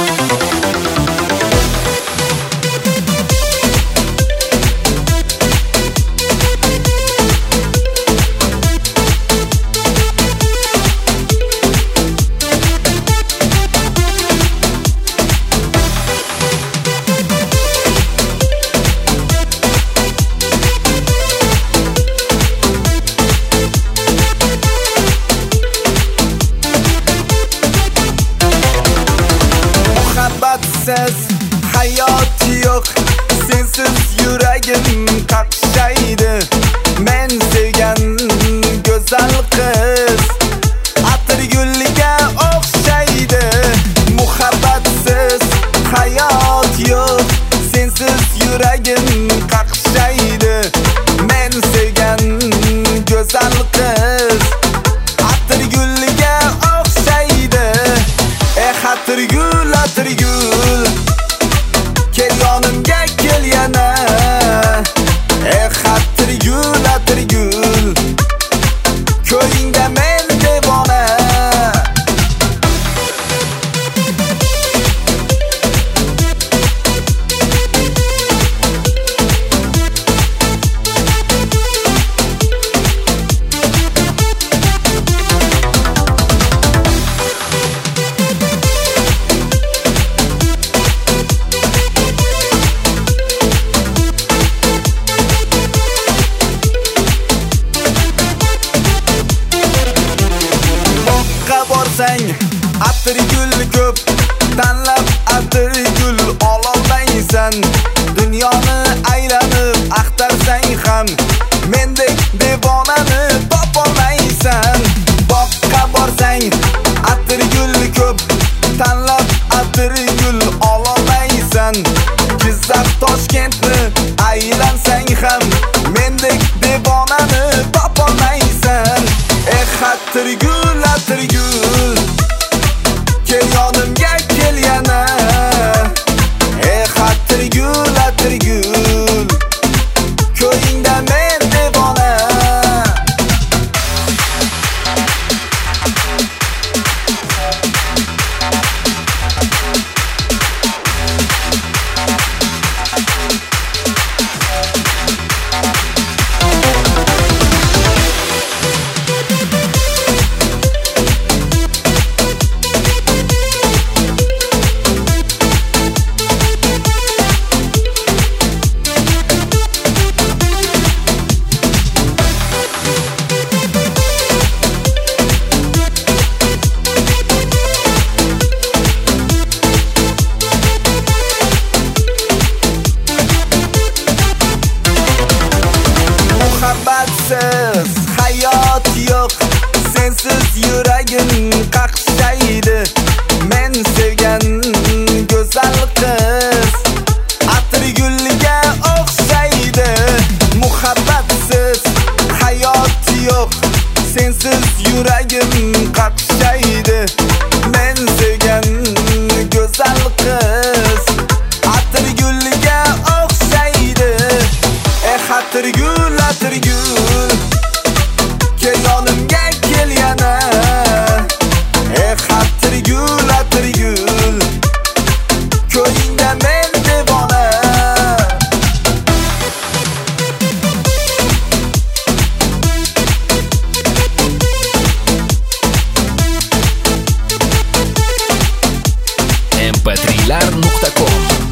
Muhabbatsiz hayot yo'q, sensiz yuragim qaqshaydi. Men sevgan go'zal qiz atir gulga o'xshaydi. Muhabbatsiz hayot yo'q, sensiz yuragim qaqshaydi. Men sevgan go'zal qiz atir gulga o'xshaydi. Atir gul, atir gul, kel yonimga kel yana. Atir gul, atir gul, ko'yingda men devona. Atir gul ko'p, tanlab atir gul ololmaysan. Dunyoni aylanib axtarsang ham mendek devonani topolmaysan. Boqqa borsang atir gul ko'p, tanlab atir gul ololmaysan. Jizzax Toshkentni aylansang ham mendek devonani topolmaysan. Atir gul, atir gul, kel yonimga kel yana. Atir gul, atir gul, ko'yingda men devona. Muhabbatsiz hayot yo'q, sensiz yuragim qaqshaydi. Men sevgan go'zal qiz atir gulga o'xshaydi. Muhabbatsiz hayot yo'q, sensiz yuragim qaqshaydi. Men sevgan go'zal qiz atir gulga o'xshaydi. Atir gul, atir gul, kel yonimga kel yana. Atir gul, atir gul, ko'yingda men devona. mp3lar.com